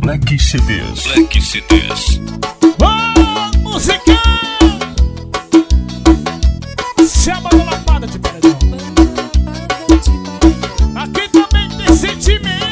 Black CDs. Black CDs. Oh, música! Chama da lapada de paredão. Aqui também tem sentimento.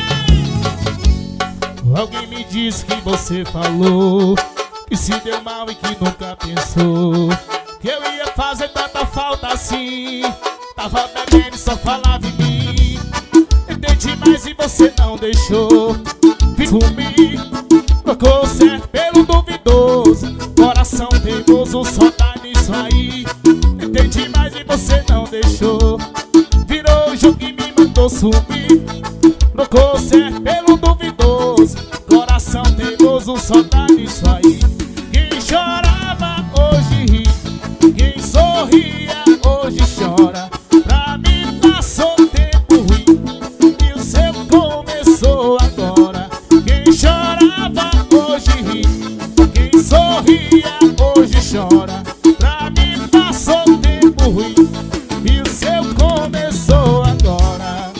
Alguém me disse que você falou que se deu mal e que nunca pensou que eu ia fazer tanta falta assim. Tava bebendo e só falava em mim. Tentei demais e você não deixou. Fiz sumir, trocou certo pelo duvidoso. Coração teimoso só tá nisso aí. Tentei demais e você não deixou. Virou o jogo e me mandou sumir. Trocou certo pelo duvidoso. Coração teimoso só tá nisso aí. Quem chorava hoje ri, quem sorria hoje chora. Pra mim passou tempo ruim e o seu começou agora. Quem chorava hoje ri, quem sorria hoje chora. Pra mim passou tempo ruim e o seu começou agora.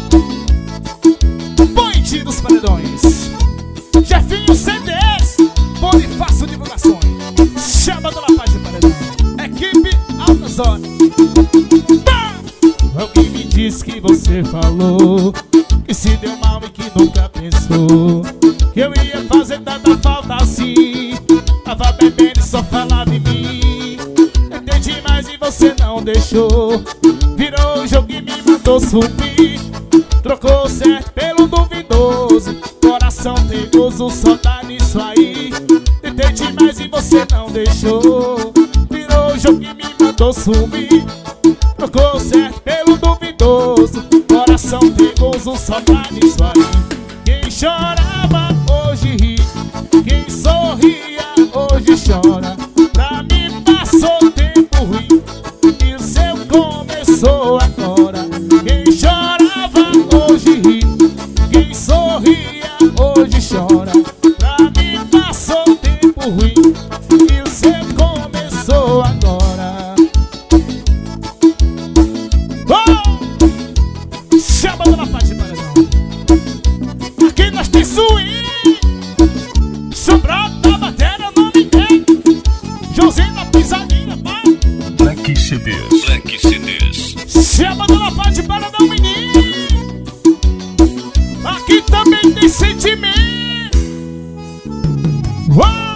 Point dos paredões, Jefinho CDs, Bonifácio Divulgações, chama da Paz de Paredão, equipe Altas Horas. Alguém me disse que você falou que se deu mal e que nunca pensou que eu ia fazer tanta falta assim. Tava bebendo e só falava em mim. Tentei demais e você não deixou. Virou o jogo e me mandou sumir. Trocou certo pelo duvidoso. Coração teimoso só tá nisso aí. Tentei demais e você não deixou. Virou o jogo e me mandou sumir. Trocou certo pelo duvidoso. Coração teimoso só tá nisso aí. Quem chorava hoje ri, quem sorria hoje chora. Pra mim passou tempo ruim e o seu começou agora. Quem chorava hoje ri, quem sorria hoje chora. Pra mim passou tempo ruim e o seu começou agora. Oh! Chama da parte de paredão. Aqui nós tem swing. Sobrado da bateria, não ninguém. Joãozinho na pisadinha, pá. Black CDs. Black CDs. Chama da parte de paredão, menino. Aqui também tem sentimento. Uau!